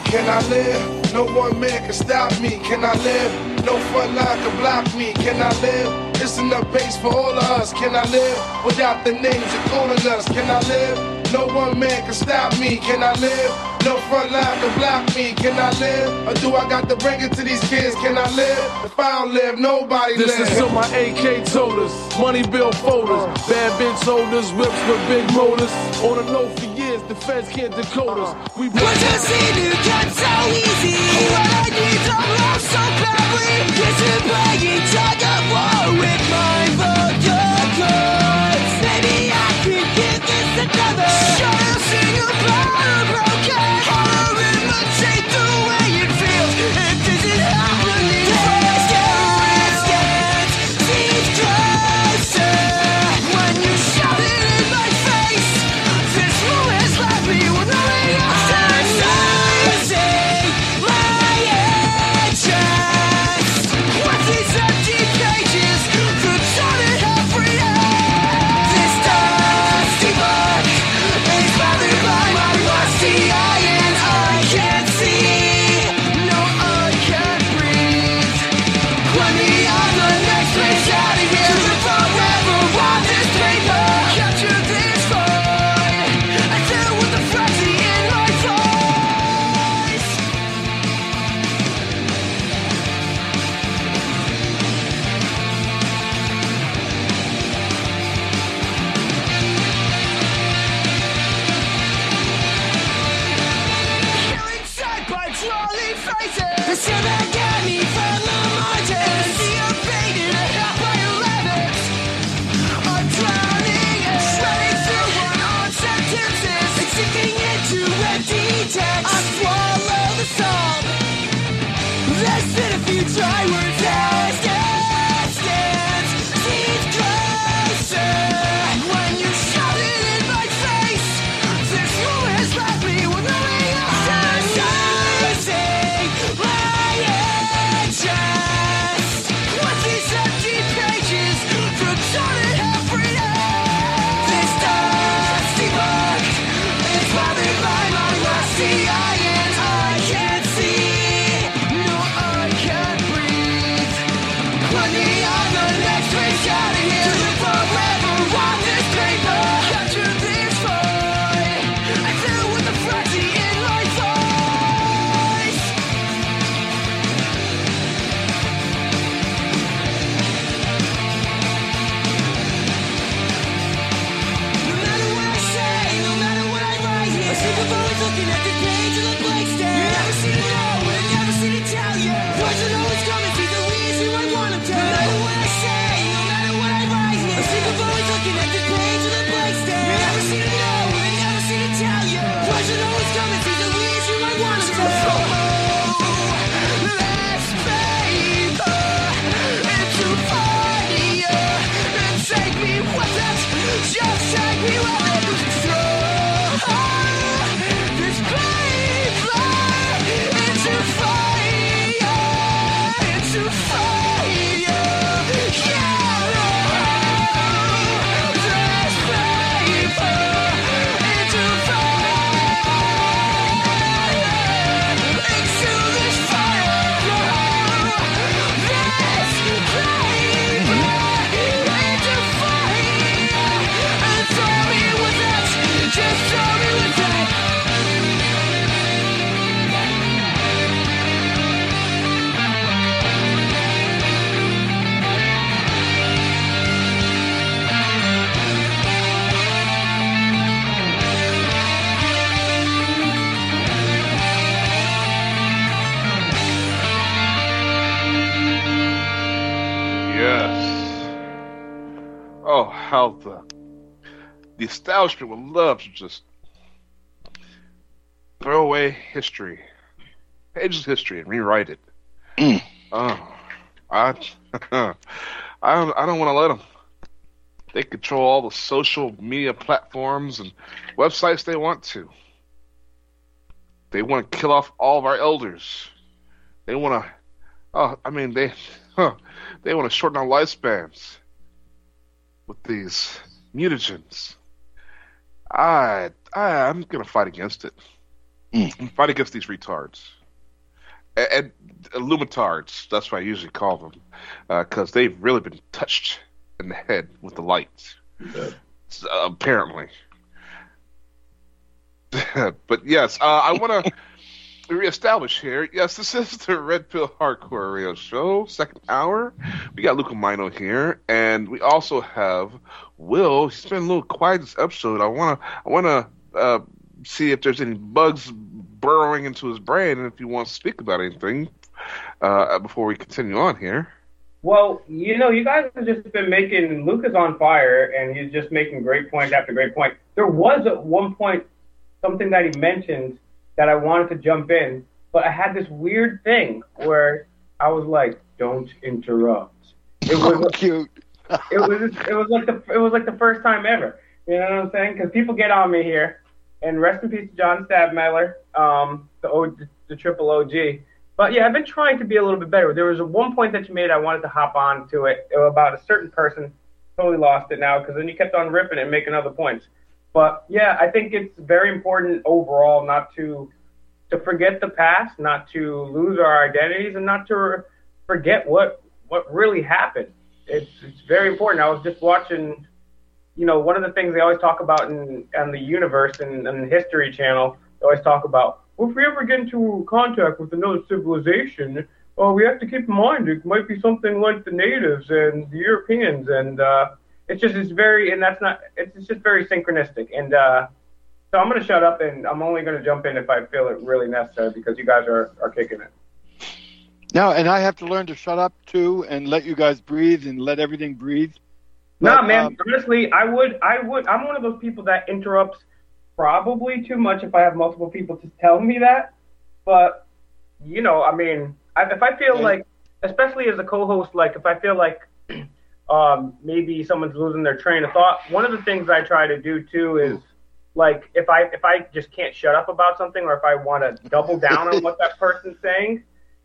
Can I live? No one man can stop me. Can I live? No front line can block me. Can I live? It's enough base for all of us. Can I live without the names you're calling us? Can I live? No one man can stop me. Can I live? No front line can block me. Can I live? Or do I got to bring it to these kids? Can I live? If I don't live, nobody lives. This is so my AK told us. Money bill folders. Bad bitch holders. Whips with big motors. On the low for years, the feds can't decode us. We What you see you get so easy. What I need to love so badly is to playing tug of war with my vocals. Maybe I could give this another shot. I'll sing about a broken heart. Imitate the way it feels. If this is happening, distance seems closer. When you shout it in my face, this moment left me with nothing else to say. My chest. What's these empty pages? The torn every day. This dusty book is bothered by my rusty iron. I can't see, no, I can't breathe. Put me on the next page out of here. To forever on this paper. Capture this void. I deal with the frenzy in my voice. Killing sight by trolley faces. The shit that got me from the mountains. See a fate in a half by 11s. I'm drowning and shredding through one-on sentences. And sinking into empty text. I swallow the salt. Less than a few dry words. Distance seems closer. When you shout it in my face, this moment has left me with nothing else to say. My chest. What's these empty pages? The torn every day. This dusty book is bothered by my rusty iron. I can't see, no, I can't breathe. Put me on the next page out of here. To live forever on this paper. Capture this void. I deal with the frenzy in my voice. No matter what I say, no matter what I write here, I sleep with always looking at the page of the blank stare. You never see to know, and I never see to tell you. Words are always coming through the leaves you might want them to. No matter what I say, no matter what I write here, I sleep with always looking at the page of the blank stare. You never see to know, and I never see to tell you. Words are always coming through the leaves you might want them to. Let's paper into fire and take me with it. Just take me with it. Throw this paper into fire, into fire. Yeah, this paper into fire, into this fire. This paper into fire, and throw me with it. Just throw me with it. Yes. Oh, how the establishment would love to just throw away history, pages of history, and rewrite it. Oh, I don't want to let them. They control all the social media platforms and websites they want to. They want to kill off all of our elders. They want to. They want to shorten our lifespans with these mutagens. I'm gonna fight against it. and fight against these retards. And Illumitards, that's what I usually call them, because they've really been touched in the head with the light, apparently. But yes, I want to reestablish here. Yes, this is the Red Pill Hardcore Radio Show, second hour. We got Luca Mino here, and we also have Will. He's been a little quiet this episode. I want to see if there's any bugs burrowing into his brain, and if he wants to speak about anything before we continue on here. Well, you guys have just been making Lucas on fire, and he's just making great point after great point. There was at one point something that he mentioned that I wanted to jump in, but I had this weird thing where I was like, "Don't interrupt." It was cute. it was like the first time ever. You know what I'm saying? Because people get on me here, and rest in peace to John Stabmeller, the triple OG. But yeah, I've been trying to be a little bit better. There was one point that you made I wanted to hop on to it about a certain person. Totally lost it now because then you kept on ripping it and making other points. But yeah, I think it's very important overall not to forget the past, not to lose our identities, and not to forget what really happened. It's very important. I was just watching, one of the things they always talk about on the universe and the History Channel. They always talk about, well, if we ever get into contact with another civilization, we have to keep in mind it might be something like the natives and the Europeans, and it's just very synchronistic. And so I'm going to shut up, and I'm only going to jump in if I feel it really necessary because you guys are kicking it. No, and I have to learn to shut up too and let you guys breathe and let everything breathe. Nah, man, honestly, I would. I'm one of those people that interrupts probably too much if I have multiple people to tell me that. But, if I feel like, especially as a co-host, like if I feel like maybe someone's losing their train of thought, one of the things I try to do too is, like, if I just can't shut up about something, or if I want to double down on what that person's saying,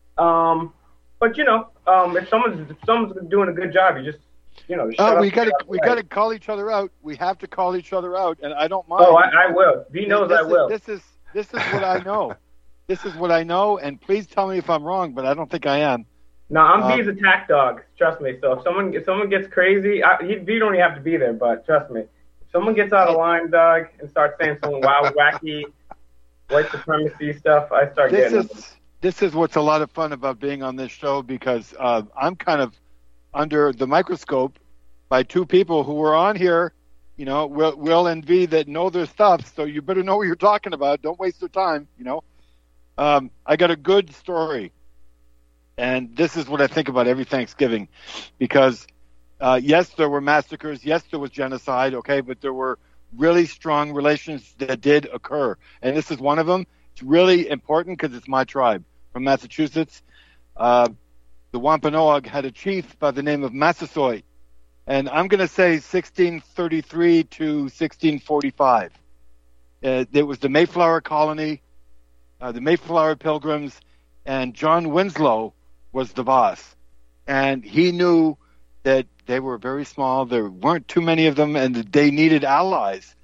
but if someone's doing a good job, you just we got to call each other out. We have to call each other out, and I don't mind. Oh, I will. V knows I will. This is what I know. This is what I know, and please tell me if I'm wrong, but I don't think I am. No, I'm V's attack dog. Trust me. So if someone gets crazy, V don't even have to be there, but trust me. Someone gets out of line, dog, and starts saying some wild, wacky, white supremacy stuff, I start getting it. This is what's a lot of fun about being on this show, because I'm kind of under the microscope by two people who were on here, Will and V, that know their stuff, so you better know what you're talking about. Don't waste your time, I got a good story, and this is what I think about every Thanksgiving, because yes, there were massacres. Yes, there was genocide. Okay, but there were really strong relations that did occur, and this is one of them. It's really important because it's my tribe from Massachusetts. The Wampanoag had a chief by the name of Massasoit, and I'm going to say 1633 to 1645. It was the Mayflower colony, the Mayflower Pilgrims, and John Winslow was the boss, and he knew that they were very small. There weren't too many of them, and they needed allies.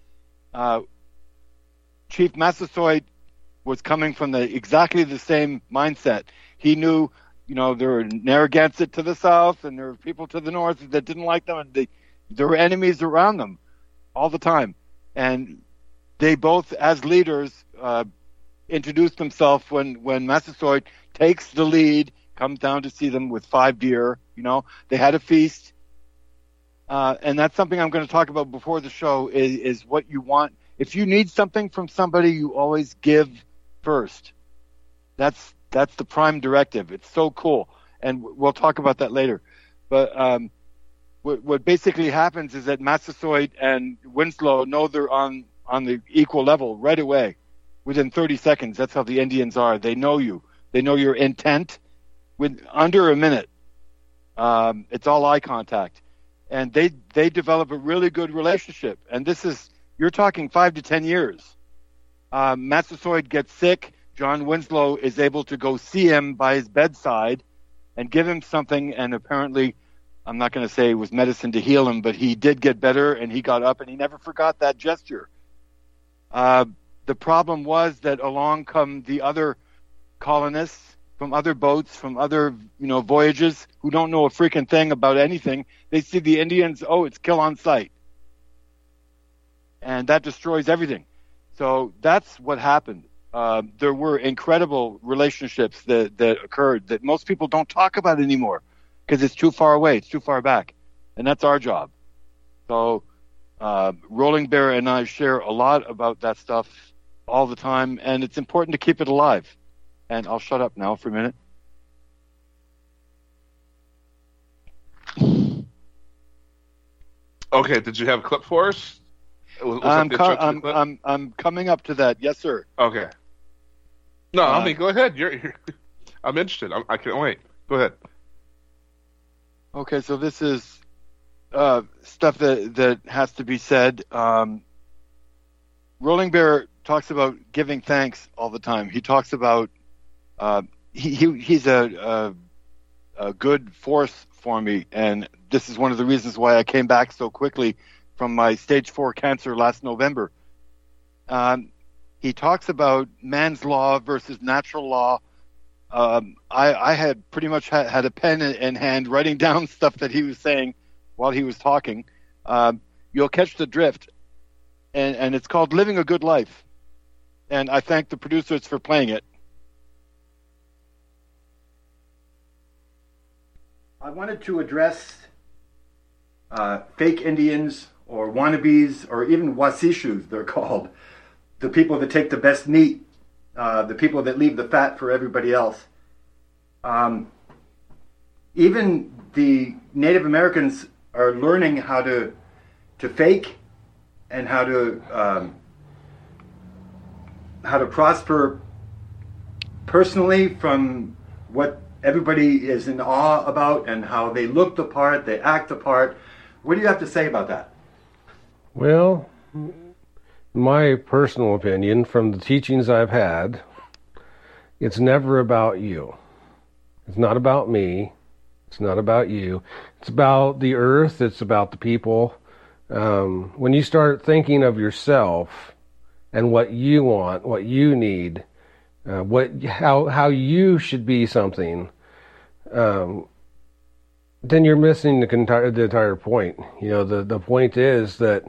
Chief Massasoit was coming from exactly the same mindset. He knew, there were Narragansett to the south, and there were people to the north that didn't like them, and there were enemies around them all the time. And they both, as leaders, introduced themselves when Massasoit takes the lead, comes down to see them with 5 deer. They had a feast. And that's something I'm going to talk about before the show is what you want. If you need something from somebody, you always give first. That's the prime directive. It's so cool. And we'll talk about that later. But what basically happens is that Massasoit and Winslow know they're on the equal level right away, within 30 seconds. That's how the Indians are. They know you. They know your intent. With under a minute, it's all eye contact. And they develop a really good relationship. And you're talking 5 to 10 years. Massasoit gets sick. John Winslow is able to go see him by his bedside and give him something. And apparently, I'm not going to say it was medicine to heal him, but he did get better, and he got up, and he never forgot that gesture. The The problem was that along come the other colonists from other boats, from other, voyages who don't know a freaking thing about anything. They see the Indians, it's kill on sight. And that destroys everything. So that's what happened. There were incredible relationships that occurred that most people don't talk about anymore because it's too far away, it's too far back. And that's our job. So Rolling Bear and I share a lot about that stuff all the time, and it's important to keep it alive. And I'll shut up now for a minute. Okay, did you have a clip for us? I'm coming up to that. Yes, sir. Okay. No, go ahead. You're I'm interested. I can't wait. Go ahead. Okay, so this is stuff that has to be said. Rolling Bear talks about giving thanks all the time. He talks about he's a good force for me, and this is one of the reasons why I came back so quickly from my stage 4 cancer last November. He talks about man's law versus natural law. I had pretty much had a pen in hand writing down stuff that he was saying while he was talking. You'll catch the drift, and it's called Living a Good Life. And I thank the producers for playing it. I wanted to address fake Indians or wannabes or even wasishus, they're called. The people that take the best meat, the people that leave the fat for everybody else. Even the Native Americans are learning how to fake and how to prosper personally from what everybody is in awe about and how they look the part, they act the part. What do you have to say about that? Well, my personal opinion from the teachings I've had, it's never about you. It's not about me. It's not about you. It's about the earth. It's about the people. When you start thinking of yourself and what you want, what you need, how you should be something, then you're missing the entire point. The point is that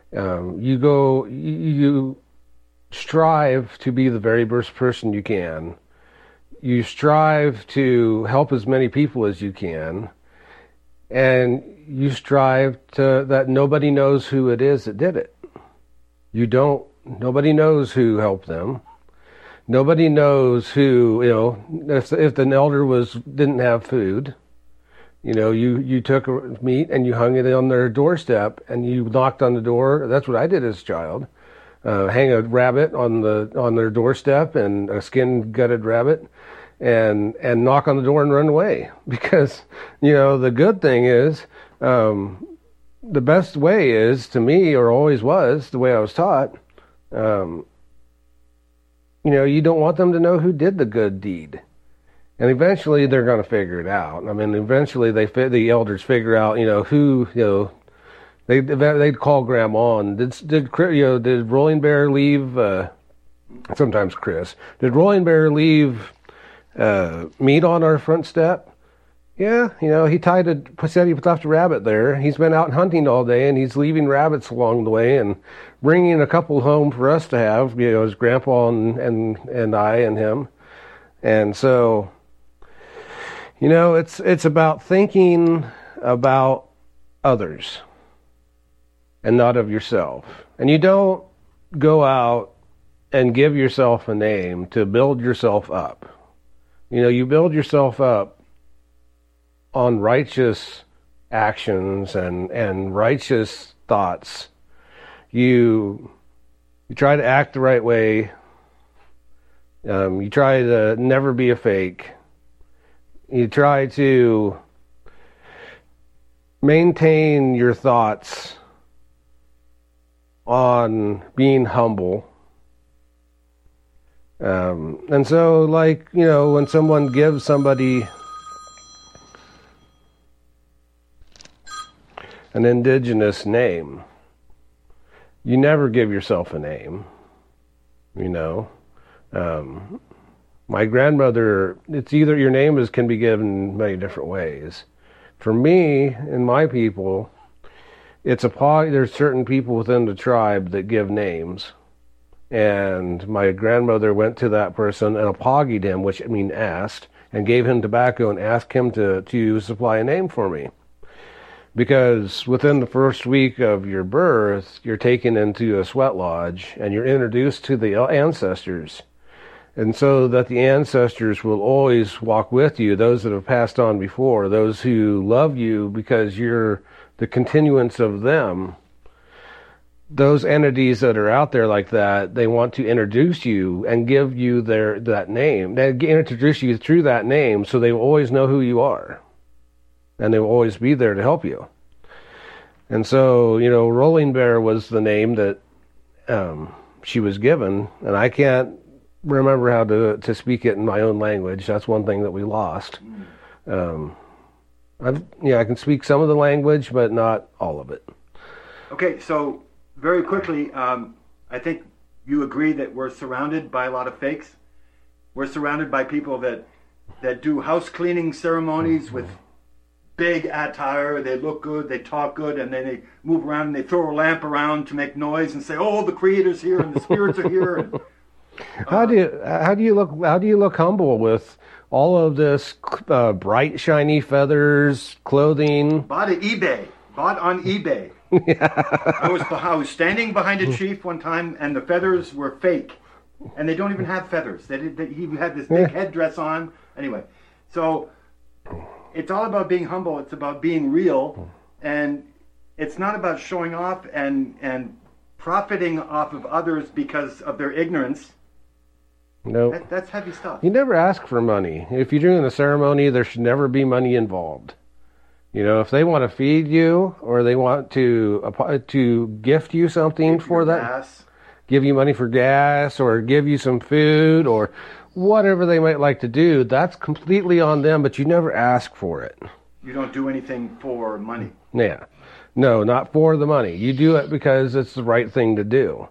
you strive to be the very best person you can. You strive to help as many people as you can, and you strive to that nobody knows who it is that did it. Nobody knows who helped them. Nobody knows who, if the elder didn't have food, you took meat and you hung it on their doorstep and you knocked on the door. That's what I did as a child. Hang a rabbit on their doorstep, and a skin gutted rabbit, and knock on the door and run away. Because, the good thing is, the best way is, to me, or always was, the way I was taught, you don't want them to know who did the good deed. And eventually they're going to figure it out. I mean, eventually the elders figure out, who, they'd call Grandma and did Rolling Bear leave, sometimes Chris, did Rolling Bear leave meat on our front step? Yeah, he said he left a rabbit there. He's been out hunting all day, and he's leaving rabbits along the way and bringing a couple home for us to have, his grandpa and I and him. And so, it's about thinking about others and not of yourself. And you don't go out and give yourself a name to build yourself up. You build yourself up on righteous actions and righteous thoughts. You try to act the right way. You try to never be a fake. You try to maintain your thoughts on being humble. And so, when someone gives somebody an indigenous name, you never give yourself a name. you know. My grandmother, it's either your name can be given many different ways. For me and my people, there's certain people within the tribe that give names. And my grandmother went to that person and apoggied him, which means asked, and gave him tobacco and asked him to supply a name for me. Because within the first week of your birth, you're taken into a sweat lodge and you're introduced to the ancestors. And so that the ancestors will always walk with you, those that have passed on before, those who love you because you're the continuance of them. Those entities that are out there like that, they want to introduce you and give you that name. They introduce you through that name so they will always know who you are. And they will always be there to help you. And so, you know, Rolling Bear was the name that she was given, and I can't remember how to speak it in my own language. That's one thing that we lost. I can speak some of the language, but not all of it. Okay, so very quickly, I think you agree that we're surrounded by a lot of fakes. We're surrounded by people that do house cleaning ceremonies with big attire. They look good, they talk good, and then they move around and they throw a lamp around to make noise and say, "Oh, the Creator's here and the spirits are here." And, how do you look humble with all of this bright shiny feathers, clothing? Bought on eBay. I was standing behind a chief one time, and the feathers were fake, and they don't even have feathers. He had this big headdress on. Anyway, so it's all about being humble. It's about being real, and it's not about showing off and profiting off of others because of their ignorance. No, that's heavy stuff. You never ask for money. If you're doing a ceremony, there should never be money involved. You know, if they want to feed you or they want to gift you something for that, give you money for gas or give you some food or whatever they might like to do, that's completely on them, but you never ask for it. You don't do anything for money. Yeah. No, not for the money. You do it because it's the right thing to do.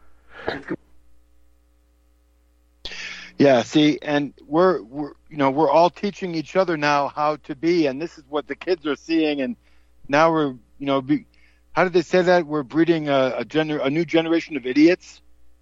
Yeah, see, and we're all teaching each other now how to be, and this is what the kids are seeing, and now we're, how did they say that? We're breeding a new generation of idiots.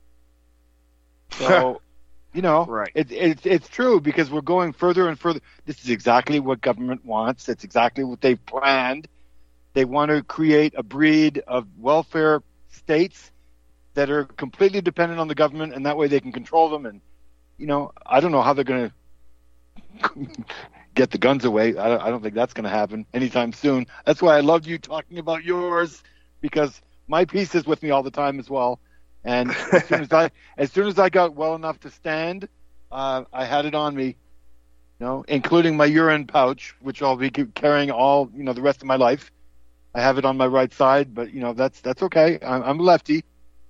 So, right. It's true because we're going further and further. This is exactly what government wants. It's exactly what they've planned. They want to create a breed of welfare states that are completely dependent on the government, and that way they can control them. And I don't know how they're going to get the guns away. I don't think that's going to happen anytime soon. That's why I loved you talking about yours, because my piece is with me all the time as well. And as soon as I got well enough to stand, I had it on me, including my urine pouch, which I'll be carrying all the rest of my life. I have it on my right side, but that's okay. I'm a lefty.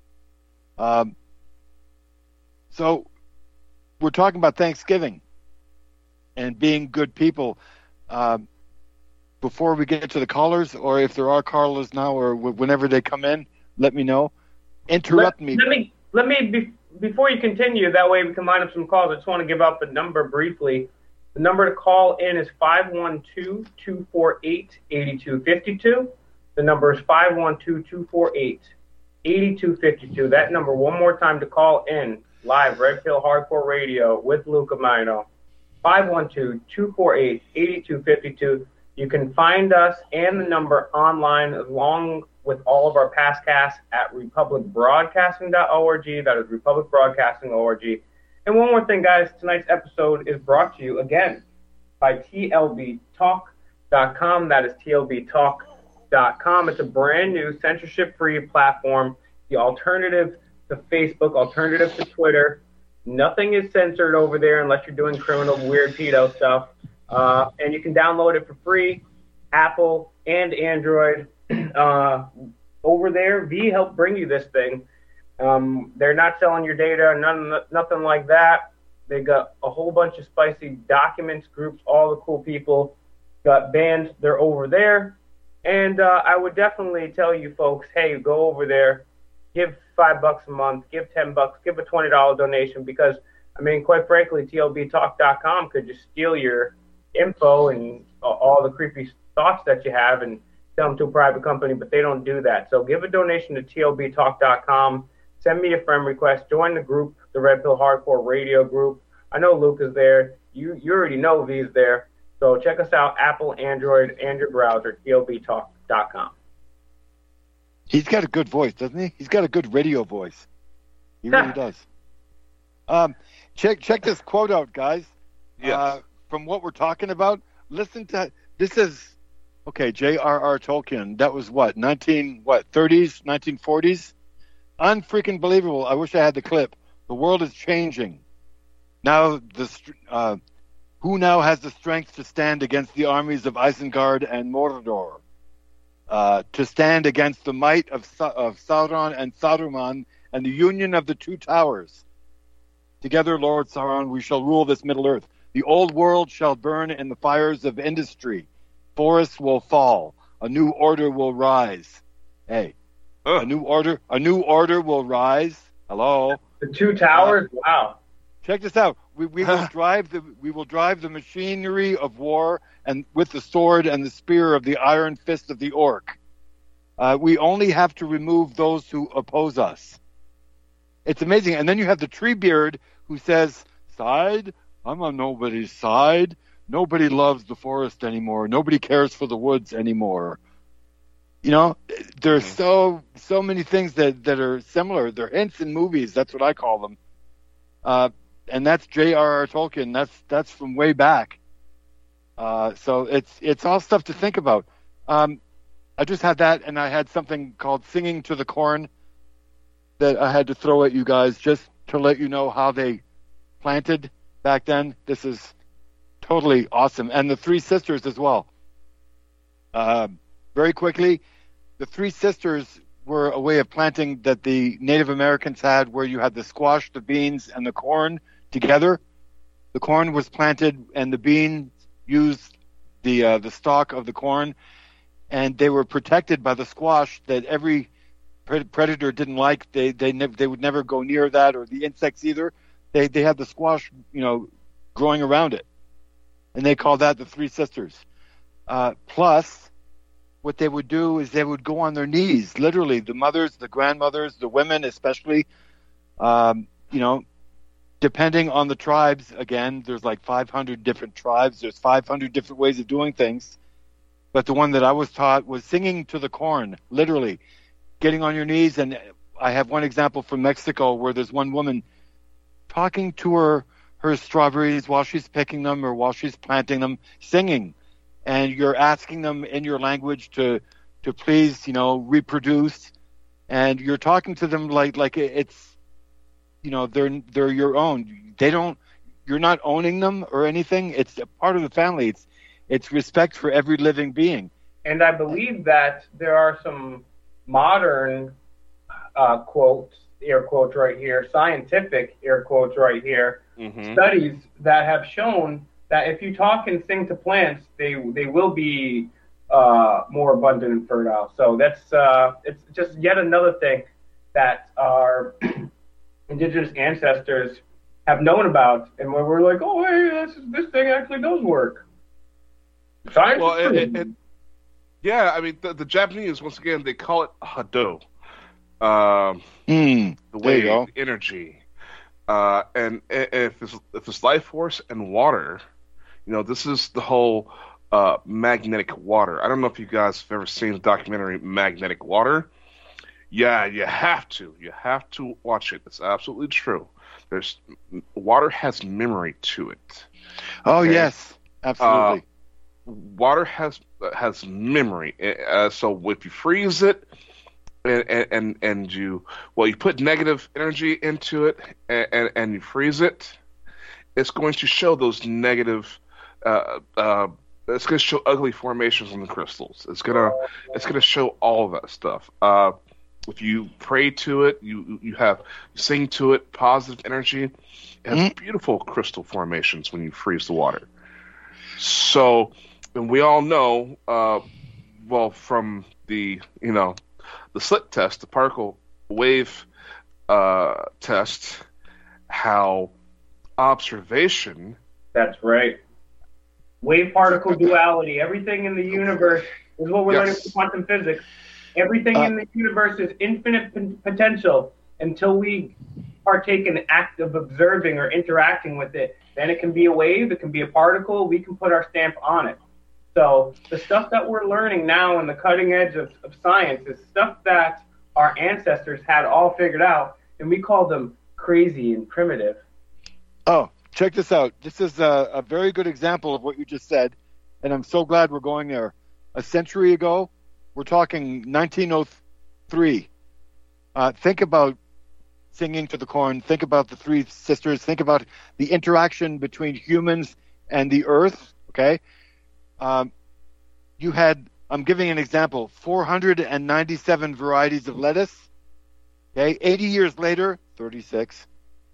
So we're talking about Thanksgiving and being good people. Before we get to the callers, or if there are callers now, or whenever they come in, let me know. Interrupt me. Let me before you continue. That way we can line up some calls. I just want to give out the number briefly. The number to call in is 512-248-8252. The number is 512-248-8252. That number, one more time to call in. Live, Red Pill Hardcore Radio with Luca Mino. 512-248-8252. You can find us and the number online along with all of our past casts at republicbroadcasting.org. That is republicbroadcasting.org. And one more thing, guys. Tonight's episode is brought to you again by TLBTalk.com. That is TLBTalk.com. It's a brand new censorship-free platform, the alternative to Facebook, alternative to Twitter. Nothing is censored over there unless you're doing criminal, weird pedo stuff. And you can download it for free, Apple and Android. Over there, V helped bring you this thing. They're not selling your data, nothing like that. They got a whole bunch of spicy documents, groups, all the cool people got banned. They're over there. And I would definitely tell you folks, hey, go over there. Give $5 a month, give $10, give a $20 donation, because, I mean, quite frankly, TLBTalk.com could just steal your info and all the creepy thoughts that you have and sell them to a private company, but they don't do that. So give a donation to TLBTalk.com. Send me a friend request. Join the group, the Red Pill Hardcore Radio group. I know Luke is there. You already know V is there. So check us out, Apple, Android, and your browser, TLBTalk.com. He's got a good voice, doesn't he? He's got a good radio voice. He really does. Check this quote out, guys. Yes. From what we're talking about, listen to this. Is okay. J.R.R. Tolkien. That was what 30s, 1940s. Unfreaking believable. I wish I had the clip. The world is changing. Now who now has the strength to stand against the armies of Isengard and Mordor? To stand against the might of Sauron and Saruman and the union of the two towers. Together, Lord Sauron, we shall rule this Middle Earth. The old world shall burn in the fires of industry. Forests will fall. A new order will rise. Hey, a new order will rise. Hello. The two towers. Wow. Check this out. We will drive the machinery of war and with the sword and the spear of the iron fist of the orc. We only have to remove those who oppose us. It's amazing. And then you have the Treebeard who says, "Side, I'm on nobody's side. Nobody loves the forest anymore. Nobody cares for the woods anymore." You know, there's so many things that are similar. They're hints in movies. That's what I call them. And that's J.R.R. Tolkien. That's from way back. So it's all stuff to think about. I just had that, and I had something called Singing to the Corn that I had to throw at you guys just to let you know how they planted back then. This is totally awesome. And the Three Sisters as well. Very quickly, the Three Sisters were a way of planting that the Native Americans had, where you had the squash, the beans, and the corn together. The corn was planted, and the beans used the stalk of the corn, and they were protected by the squash that every predator didn't like. They would never go near that, or the insects either. They had the squash, growing around it, and they called that the Three Sisters. Plus, what they would do is they would go on their knees, literally, the mothers, the grandmothers, the women especially, depending on the tribes. Again, there's like 500 different tribes. There's 500 different ways of doing things. But the one that I was taught was singing to the corn, literally, getting on your knees. And I have one example from Mexico where there's one woman talking to her strawberries while she's picking them or while she's planting them, singing. And you're asking them in your language to please, reproduce. And you're talking to them like it's, they're your own. You're not owning them or anything. It's a part of the family. It's respect for every living being. And I believe that there are some modern quotes, air quotes right here, scientific air quotes right here, studies that have shown that if you talk and sing to plants, they will be more abundant and fertile. So that's it's just yet another thing that our indigenous ancestors have known about, and where we're like, oh, hey, this thing actually does work. Science the Japanese, once again, they call it hado. The way, the energy. And if it's life force and water, this is the whole magnetic water. I don't know if you guys have ever seen the documentary Magnetic Water. Yeah, you have to. You have to watch it. It's absolutely true. Water has memory to it. Oh, okay? Yes, absolutely. Water has memory. So if you freeze it, and you put negative energy into it, and you freeze it, it's going to show those negative. It's going to show ugly formations on the crystals. It's going to show all of that stuff. If you pray to it, you sing to it, positive energy. It has beautiful crystal formations when you freeze the water. So, and we all know, from the slit test, the particle wave test how observation. That's right. Wave particle duality. Everything in the universe is what we're learning from quantum physics. Everything in the universe is infinite potential until we partake in the act of observing or interacting with it. Then it can be a wave, it can be a particle, we can put our stamp on it. So the stuff that we're learning now in the cutting edge of science is stuff that our ancestors had all figured out, and we call them crazy and primitive. Oh, check this out. This is a very good example of what you just said, and I'm so glad we're going there. A century ago, we're talking 1903. Think about Singing to the Corn. Think about the Three Sisters. Think about the interaction between humans and the earth, okay? You had, I'm giving an example, 497 varieties of lettuce. Okay, 80 years later, 36.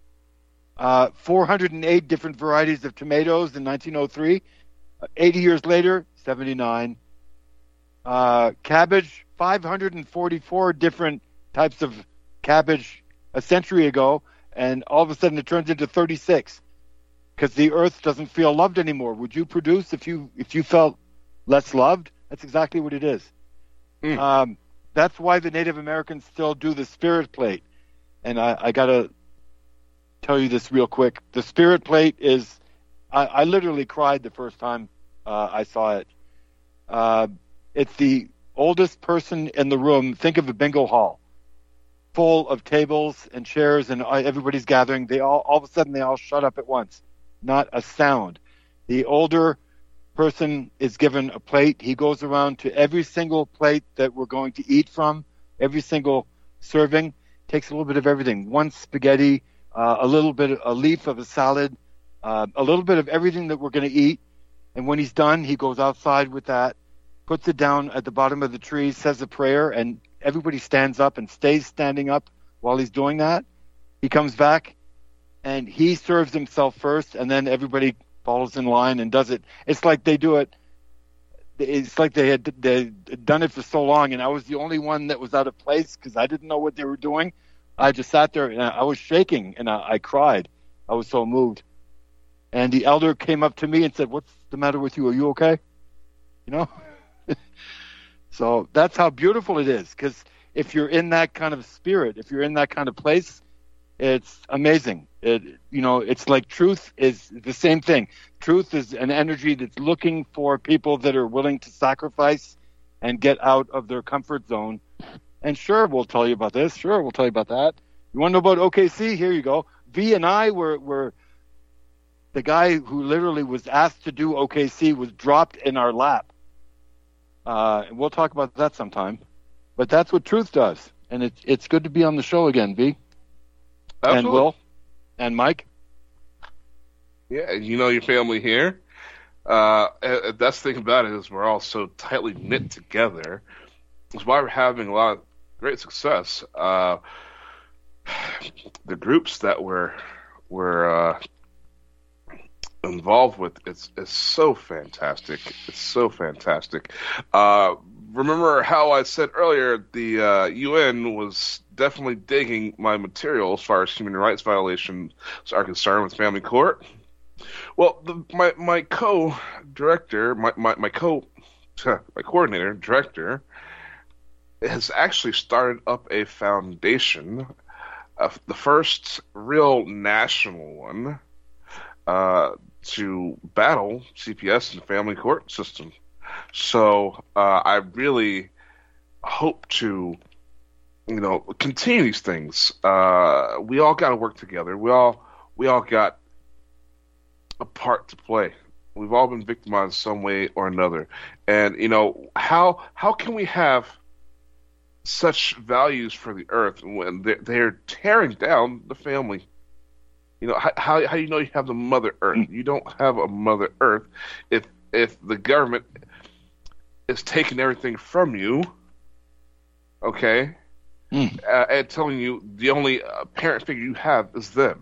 408 different varieties of tomatoes in 1903. 80 years later, 79. Cabbage, 544 different types of cabbage a century ago, and all of a sudden it turns into 36 because the earth doesn't feel loved anymore. Would you produce if you felt less loved? That's exactly what it is. That's why the Native Americans still do the spirit plate. And I got to tell you this real quick. The spirit plate is, I literally cried the first time I saw it. It's the oldest person in the room. Think of a bingo hall full of tables and chairs, and everybody's gathering. They all of a sudden, they all shut up at once. Not a sound. The older person is given a plate. He goes around to every single plate that we're going to eat from, every single serving, takes a little bit of everything. One spaghetti, a leaf of a salad, a little bit of everything that we're going to eat. And when he's done, he goes outside with that, puts it down at the bottom of the tree, says a prayer, and everybody stands up and stays standing up while he's doing that. He comes back, and he serves himself first, and then everybody follows in line and does it. It's like they do it. It's like they had done it for so long, and I was the only one that was out of place because I didn't know what they were doing. I just sat there, and I was shaking, and I cried. I was so moved. And the elder came up to me and said, "What's the matter with you? Are you okay?" You know? So that's how beautiful it is, because if you're in that kind of spirit, if you're in that kind of place, it's amazing. It's like truth is the same thing. Truth is an energy that's looking for people that are willing to sacrifice and get out of their comfort zone. And sure, we'll tell you about this. Sure, we'll tell you about that. You want to know about OKC? Here you go. V and I were the guy who literally was asked to do OKC was dropped in our lap. And we'll talk about that sometime. But that's what truth does. And it's good to be on the show again, V. Absolutely. And Will. And Mike. Yeah, you know your family here. That's the thing about it is we're all so tightly knit together. That's why we're having a lot of great success. The groups that we're involved with, it's so fantastic. It's so fantastic. Remember how I said earlier the UN was definitely digging my material as far as human rights violations are concerned with family court? Well, my co-director, my coordinator, director, has actually started up a foundation, the first real national one, to battle CPS and the family court system. So I really hope to, continue these things. We all got to work together. We all got a part to play. We've all been victimized some way or another. And how can we have such values for the earth when they're tearing down the family? How do you know you have the Mother Earth? You don't have a Mother Earth if the government is taking everything from you, okay, and telling you the only parent figure you have is them.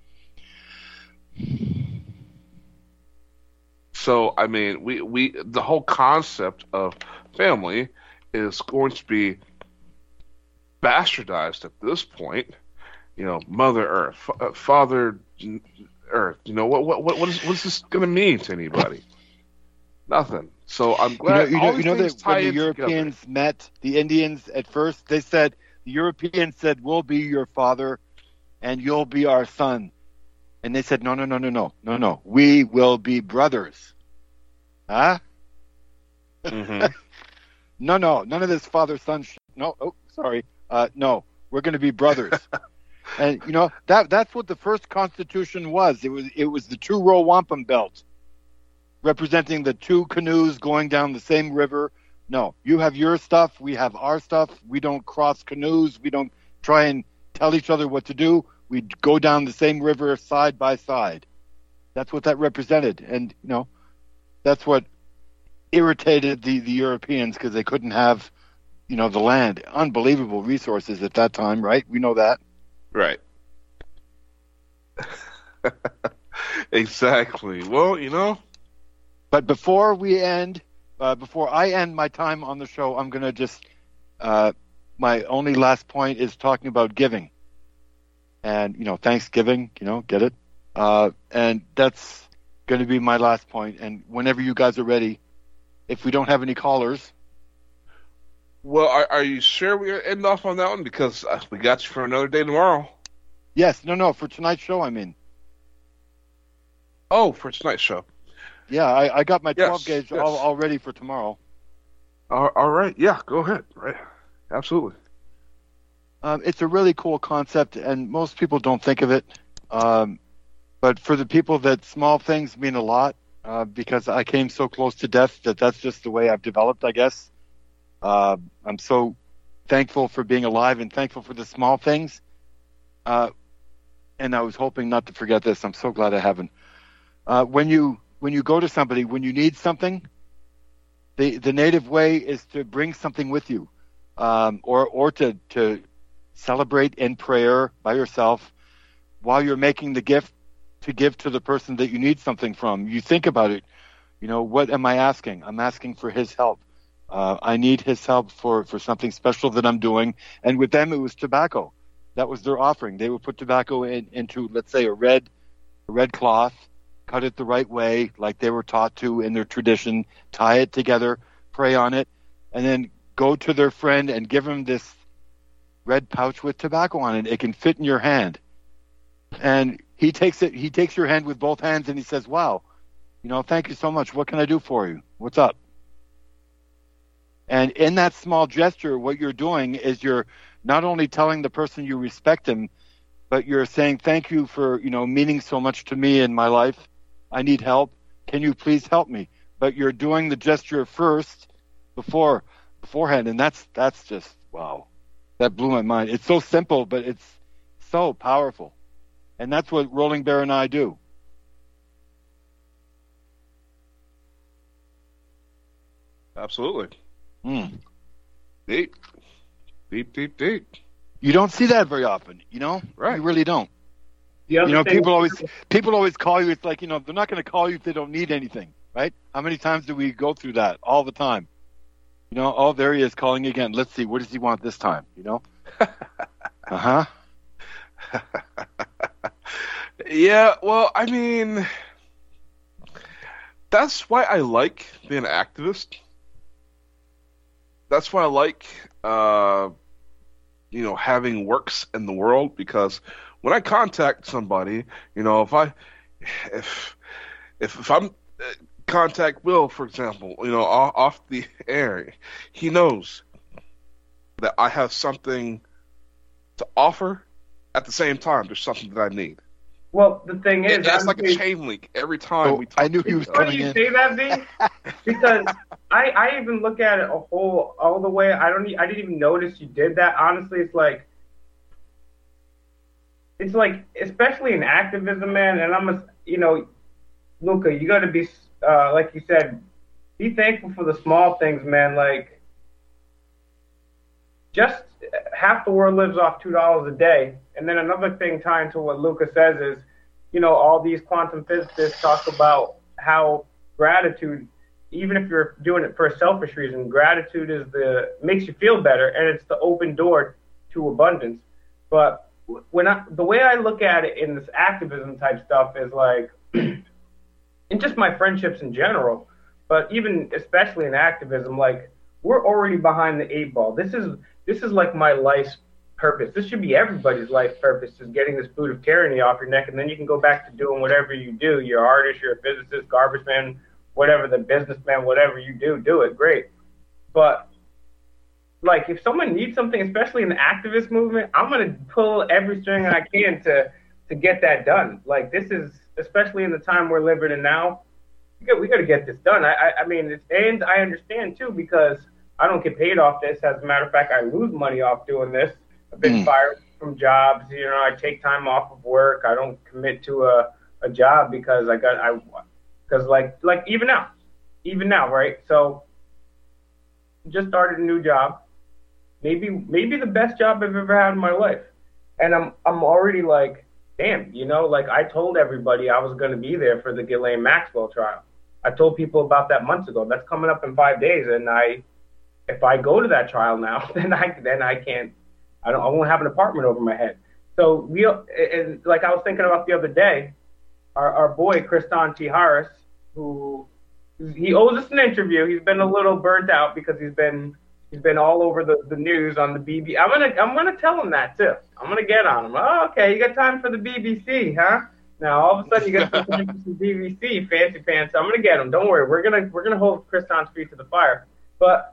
So, I mean, we the whole concept of family is going to be bastardized at this point, Mother Earth, Father Earth. What's this going to mean to anybody? Nothing. So I'm glad. You all these know things that tie when the in Europeans together. met the Indians at first, the Europeans said, "We'll be your father, and you'll be our son." And they said, "No. We will be brothers." Huh? Mm-hmm. No, none of this father-son shit. No, sorry. No, we're going to be brothers. And that's what the first Constitution was. It was the two-row wampum belt, representing the two canoes going down the same river. No, you have your stuff, we have our stuff. We don't cross canoes. We don't try and tell each other what to do. We go down the same river side by side. That's what that represented. And, that's what irritated the Europeans, because they couldn't have, the land. Unbelievable resources at that time, right? We know that. Right. Exactly. Well, But before I end my time on the show, I'm going to just, my only last point is talking about giving. And, Thanksgiving, get it? And that's going to be my last point. And whenever you guys are ready, if we don't have any callers. Well, are you sure we're going to end off on that one? Because we got you for another day tomorrow. Yes, no, for tonight's show, I mean. Oh, for tonight's show. Yeah, I got my 12 gauge yes. all ready for tomorrow. All right. Yeah, go ahead. Right. Absolutely. It's a really cool concept, and most people don't think of it. But for the people that small things mean a lot, because I came so close to death that's just the way I've developed, I guess. I'm so thankful for being alive and thankful for the small things. And I was hoping not to forget this. I'm so glad I haven't. When you go to somebody, when you need something, the native way is to bring something with you, or to celebrate in prayer by yourself while you're making the gift to give to the person that you need something from. You think about it. What am I asking? I'm asking for his help. I need his help for something special that I'm doing. And with them, it was tobacco. That was their offering. They would put tobacco into, let's say, a red cloth, cut it the right way, like they were taught to in their tradition, tie it together, pray on it, and then go to their friend and give him this red pouch with tobacco on it. It can fit in your hand. And he takes your hand with both hands and he says, "Wow, thank you so much. What can I do for you? What's up?" And in that small gesture, what you're doing is you're not only telling the person you respect him, but you're saying, "Thank you for, meaning so much to me in my life. I need help. Can you please help me?" But you're doing the gesture first beforehand. And that's just, wow. That blew my mind. It's so simple, but it's so powerful. And that's what Rolling Bear and I do. Absolutely. Deep. Deep. You don't see that very often, Right. You really don't. The other thing, people always call you. It's like, they're not going to call you if they don't need anything, right? How many times do we go through that? All the time. Oh, there he is calling again. Let's see, what does he want this time? Uh-huh. Yeah, well, I mean, that's why I like being an activist. That's why I like, having works in the world, because when I contact somebody, if I'm contact Will, for example, off the air, he knows that I have something to offer. At the same time, there's something that I need. well, the thing is, It's like a chain link every time we talk. I knew he was It's funny coming you in. say that, V, because I even look at it all the way. I didn't even notice you did that. Honestly, it's like, especially in activism, man. And Luca, you got to be, like you said, be thankful for the small things, man. Like, just half the world lives off $2 a day. And then another thing tying to what Luca says is, all these quantum physicists talk about how gratitude, even if you're doing it for a selfish reason, gratitude makes you feel better, and it's the open door to abundance. But the way I look at it in this activism type stuff is like, in just my friendships in general, but even especially in activism, like we're already behind the 8 ball. This is like my life's purpose. This should be everybody's life purpose, is getting this boot of tyranny off your neck, and then you can go back to doing whatever you do. You're an artist, you're a physicist, garbage man, whatever, the businessman, whatever you do it, great. But like, if someone needs something, especially in the activist movement, I'm gonna pull every string I can to get that done. Like, this is, especially in the time we're living in now, we got to get this done. I mean, and I understand too, because I don't get paid off this. As a matter of fact, I lose money off doing this. I've been fired from jobs. You know, I take time off of work. I don't commit to a job because like even now, right? So just started a new job. Maybe the best job I've ever had in my life. And I'm already like, damn, you know, like I told everybody I was going to be there for the Ghislaine Maxwell trial. I told people about that months ago. That's coming up in 5 days, and if I go to that trial now, then I can't. I won't have an apartment over my head. So like I was thinking about the other day, our boy Kriston T. Harris, who he owes us an interview. He's been a little burnt out because he's been all over the news on the BBC. I'm gonna tell him that too. I'm gonna get on him. Oh, okay, you got time for the BBC, huh? Now all of a sudden you got some BBC, fancy pants. I'm gonna get him. Don't worry. We're gonna hold Kriston's feet to the fire. But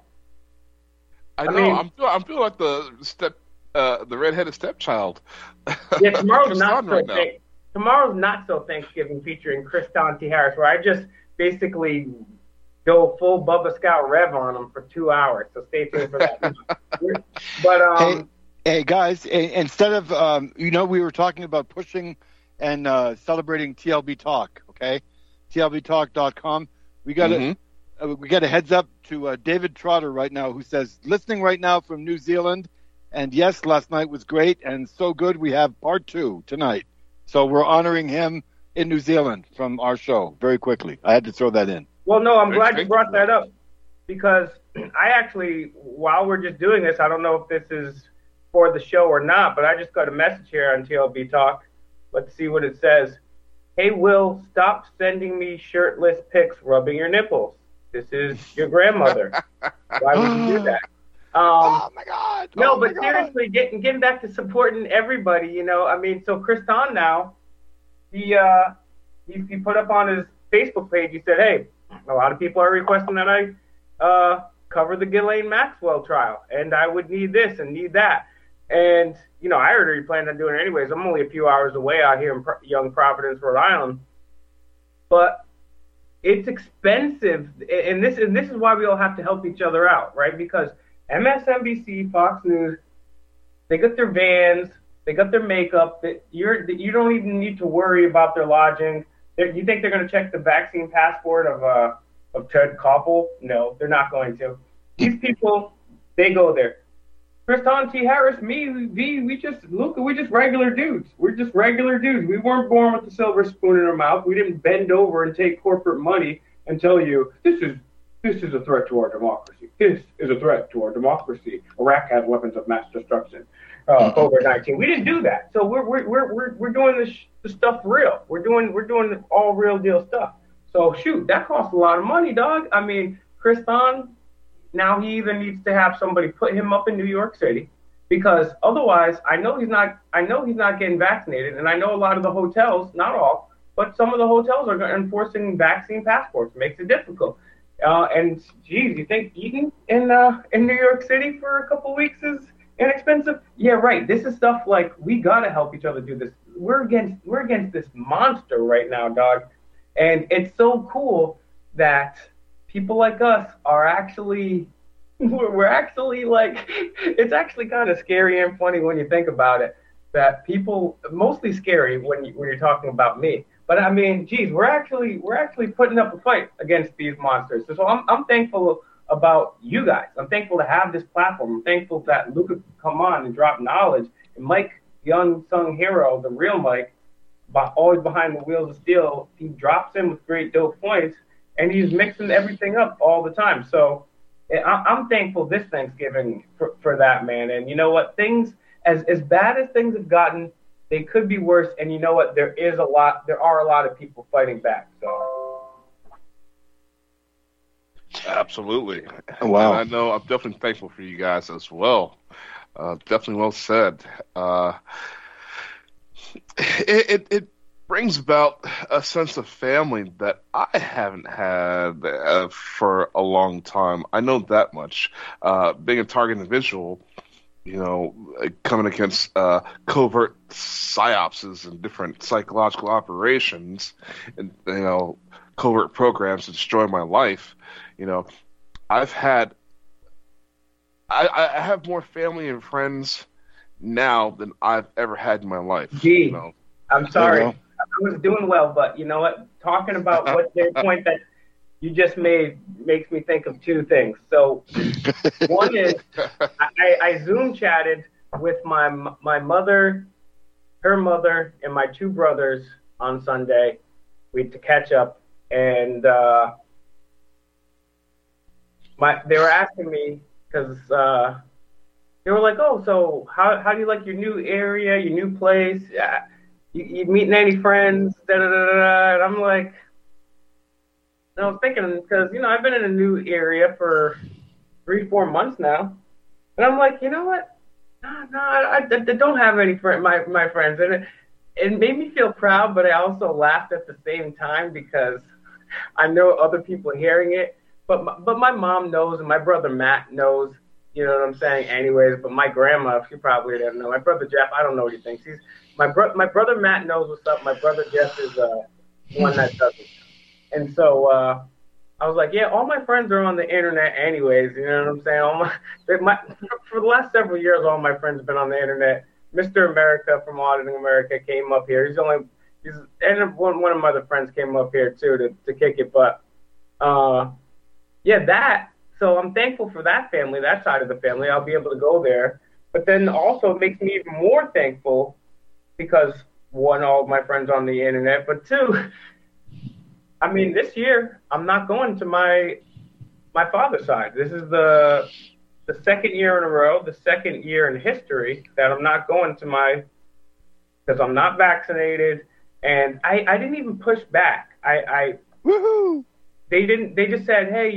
I know I'm feeling like the redheaded stepchild. Yeah, tomorrow's not so Thanksgiving featuring Kriston T. Harris, where I just basically go full Bubba Scout Rev on them for 2 hours. So stay tuned for that. But hey guys, instead of we were talking about pushing and celebrating TLB Talk, okay? TLBTalk.com. We got a heads up to David Trotter right now, who says, listening right now from New Zealand, and yes, last night was great and so good. We have part 2 tonight, so we're honoring him in New Zealand from our show very quickly. I had to throw that in. Well, no, I'm glad you brought that up, because I actually, while we're just doing this, I don't know if this is for the show or not, but I just got a message here on TLB Talk. Let's see what it says. Hey, Will, stop sending me shirtless pics rubbing your nipples. This is your grandmother. Why would you do that? Oh, my God. No, but seriously, getting back to supporting everybody, you know, I mean, so Kriston now, he put up on his Facebook page, he said, hey, a lot of people are requesting that I cover the Ghislaine Maxwell trial, and I would need this and need that. And, you know, I already planned on doing it anyways. I'm only a few hours away out here in young Providence, Rhode Island. But it's expensive, and this is why we all have to help each other out, right? Because MSNBC, Fox News, they got their vans, they got their makeup. You don't even need to worry about their lodging. You think they're going to check the vaccine passport of Ted Koppel? No, they're not going to. These people, they go there. Kriston T. Harris, we just regular dudes. We're just regular dudes. We weren't born with the silver spoon in our mouth. We didn't bend over and take corporate money and tell you this is a threat to our democracy. This is a threat to our democracy. Iraq has weapons of mass destruction. COVID-19. We didn't do that. So we're doing this stuff real. We're doing all real deal stuff. So shoot, that costs a lot of money, dog. I mean, Kriston, now he either needs to have somebody put him up in New York City, because otherwise, I know he's not getting vaccinated, and I know a lot of the hotels, not all, but some of the hotels are enforcing vaccine passports. It makes it difficult. And geez, you think eating in New York City for a couple of weeks is inexpensive? Yeah, right. This is stuff like we gotta help each other do this. We're against this monster right now, dog. And it's so cool that people like us are actually, we're actually like, it's actually kind of scary and funny when you think about it, that people, mostly scary when you're talking about me. But I mean, geez, we're actually putting up a fight against these monsters. So I'm thankful about you guys. I'm thankful to have this platform. I'm thankful that Luca could come on and drop knowledge. And Mike, the unsung hero, the real Mike, always behind the wheels of steel, he drops in with great dope points, and he's mixing everything up all the time. So I'm thankful this Thanksgiving for that, man. And you know what? Things, as bad as things have gotten, they could be worse. And you know what? There are a lot of people fighting back. So. Absolutely. Wow. And I know I'm definitely thankful for you guys as well. Definitely well said. It brings about a sense of family that I haven't had for a long time. I know that much. Being a target individual, coming against covert psyopses and different psychological operations and, covert programs to destroy my life, I have more family and friends now than I've ever had in my life. Gee, I'm sorry. I was doing well, but you know what? Talking about what the point that you just made makes me think of two things. So one is I Zoom chatted with my mother, her mother, and my two brothers on Sunday. We had to catch up, and they were asking me because they were like, "Oh, so how do you like your new area, your new place? You meeting any friends?" Da, da, da, da. And I'm like, and I was thinking because I've been in a new area for 3-4 months now, and I'm like, you know what? No, I don't have any my friends, and it made me feel proud, but I also laughed at the same time because I know other people hearing it. But my mom knows, and my brother Matt knows, you know what I'm saying, anyways. But my grandma, she probably doesn't know. My brother Jeff, I don't know what he thinks. My brother Matt knows what's up. My brother Jeff is one that doesn't. And so I was like, yeah, all my friends are on the internet anyways. You know what I'm saying? For the last several years, all my friends have been on the internet. Mr. America from Auditing America came up here. And one of my other friends came up here too to kick it. But so I'm thankful for that family, that side of the family. I'll be able to go there. But then also it makes me even more thankful because, one, all of my friends on the internet, but two, I mean, this year I'm not going to my father's side. This is the second year in a row, the second year in history that I'm not going to because I'm not vaccinated, and I didn't even push back. Woohoo! They just said, hey,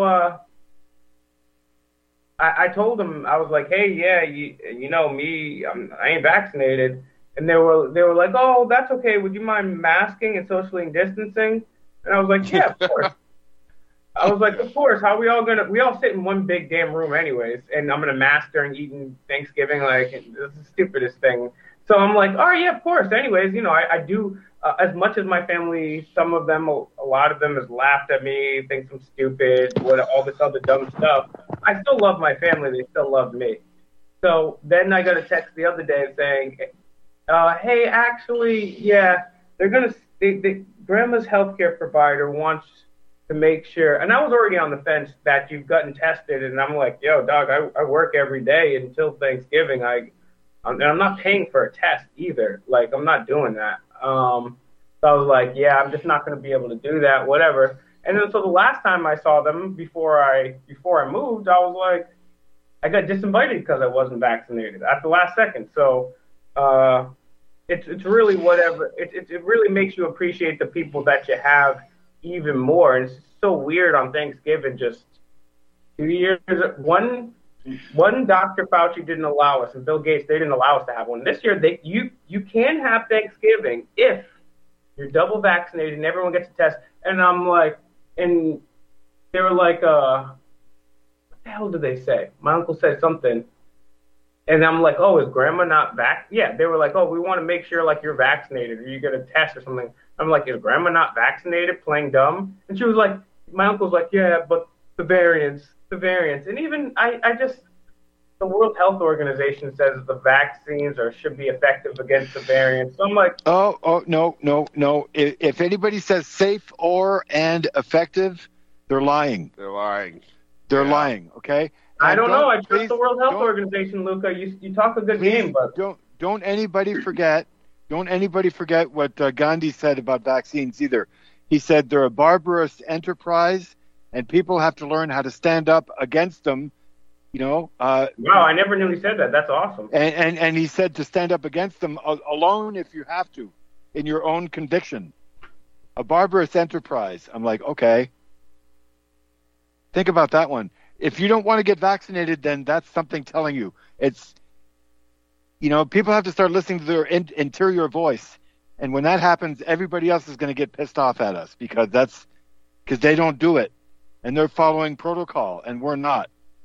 I told them, I was like, hey, yeah, you know me, I ain't vaccinated. And they were like, oh, that's okay. Would you mind masking and socially distancing? And I was like, yeah, of course. I was like, of course. How we all sit in one big damn room anyways, and I'm going to mask during eating Thanksgiving. Like, this is the stupidest thing. So I'm like, all right, yeah, of course. Anyways, I do, as much as my family, some of them, a lot of them has laughed at me, thinks I'm stupid, all this other dumb stuff. I still love my family. They still love me. So then I got a text the other day saying, hey, actually, yeah, Grandma's healthcare provider wants to make sure, and I was already on the fence that you've gotten tested, and I'm like, yo, dog, I work every day until Thanksgiving. And I'm not paying for a test either. Like, I'm not doing that. So I was like, yeah, I'm just not going to be able to do that, whatever. And then so the last time I saw them before I moved, I was like, I got disinvited because I wasn't vaccinated at the last second. So it's really whatever. It really makes you appreciate the people that you have even more. And it's so weird on Thanksgiving, just 2 years. One Dr. Fauci didn't allow us, and Bill Gates, they didn't allow us to have one. This year, you can have Thanksgiving if you're double vaccinated and everyone gets a test. And I'm like, and they were like, what the hell did they say? My uncle said something. And I'm like, oh, is Grandma not Yeah, they were like, oh, we want to make sure, like, you're vaccinated or you get a test or something. I'm like, is Grandma not vaccinated, playing dumb? And she was like, my uncle's like, yeah, but the variants. And even the World Health Organization says the vaccines should be effective against the variants. So I'm like, oh, no. If anybody says safe and effective, they're lying. They're lying. They're lying. Okay. I don't know. I trust the World Health Organization, Luca. You talk a good game, but don't anybody forget. Don't anybody forget what Gandhi said about vaccines either. He said they're a barbarous enterprise, and people have to learn how to stand up against them Wow, Wow, I never knew he said that. That's awesome. and he said to stand up against them alone if you have to, in your own conviction. A barbarous enterprise. I'm like, okay. Think about that one. If you don't want to get vaccinated, then that's something telling you. It's, people have to start listening to their interior voice. And when that happens, everybody else is going to get pissed off at us because they don't do it. And they're following protocol and we're not.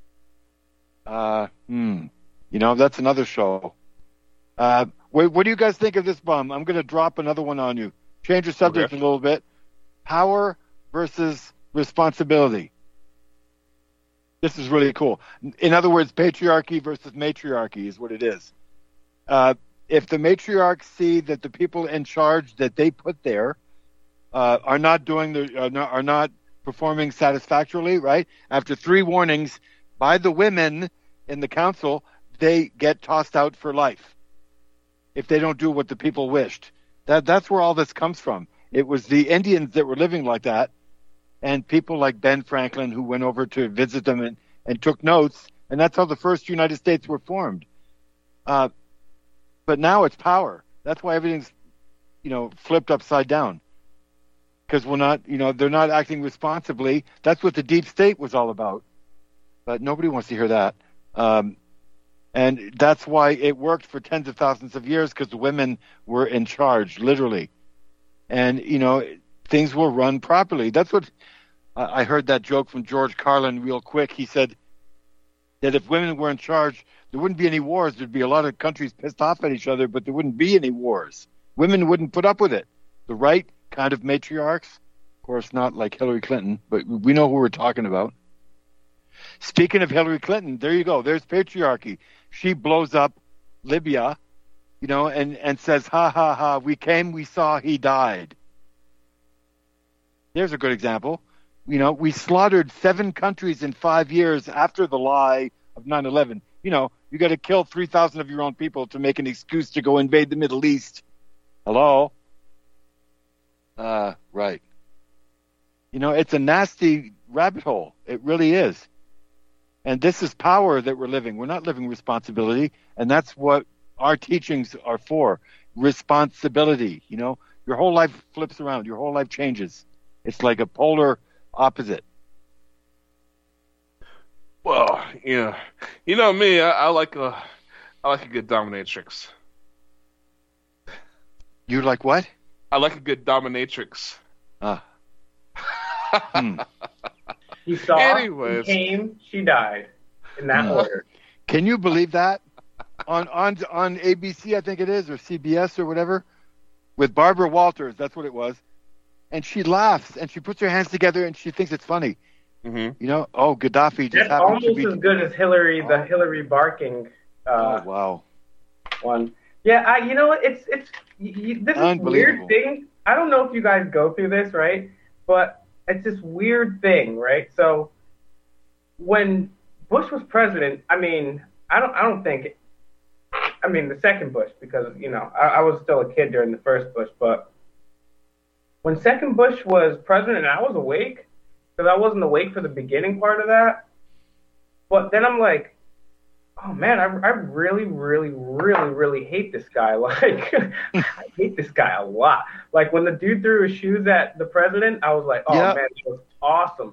That's another show. What do you guys think of this bomb? I'm going to drop another one on you. Change your subject a little bit. Power versus responsibility. This is really cool. In other words, patriarchy versus matriarchy is what it is. If the matriarchs see that the people in charge that they put there are not performing satisfactorily, right? After 3 warnings by the women in the council, they get tossed out for life if they don't do what the people wished. That's where all this comes from. It was the Indians that were living like that, and people like Ben Franklin who went over to visit them and took notes, and that's how the first United States were formed. But now it's power. That's why everything's, flipped upside down. Because they're not acting responsibly. That's what the deep state was all about. But nobody wants to hear that. And that's why it worked for tens of thousands of years, because the women were in charge, literally. And, things will run properly. That's what I heard that joke from George Carlin real quick. He said that if women were in charge, there wouldn't be any wars. There'd be a lot of countries pissed off at each other, but there wouldn't be any wars. Women wouldn't put up with it. The right kind of matriarchs, of course, not like Hillary Clinton, but we know who we're talking about. Speaking of Hillary Clinton, there you go. There's patriarchy. She blows up Libya, and says, ha, ha, ha, we came, we saw, he died. There's a good example. We slaughtered 7 countries in 5 years after the lie of 9/11. You got to kill 3,000 of your own people to make an excuse to go invade the Middle East. Hello? Right. It's a nasty rabbit hole. It really is. And this is power that we're living. We're not living responsibility. And that's what our teachings are for. Responsibility. Your whole life flips around. Your whole life changes. It's like a polar opposite. Well, me, I like a good dominatrix. You like what? I like a good dominatrix. He saw, Anyways. he came, she died. In that order. Can you believe that? On ABC, I think it is, or CBS or whatever, with Barbara Walters, that's what it was. And she laughs, and she puts her hands together, and she thinks it's funny. Mm-hmm. Gaddafi just That's happened to almost be... as good as the Hillary barking wow. one. Yeah, this is a weird thing. I don't know if you guys go through this, right? But it's this weird thing, right? So when Bush was president, I don't think the second Bush, because I was still a kid during the first Bush, but when second Bush was president, and I was awake, because I wasn't awake for the beginning part of that, but then I'm like, oh man, I really, really, really, really hate this guy. Like, I hate this guy a lot. Like, when the dude threw his shoes at the president, I was like, oh man, that was awesome.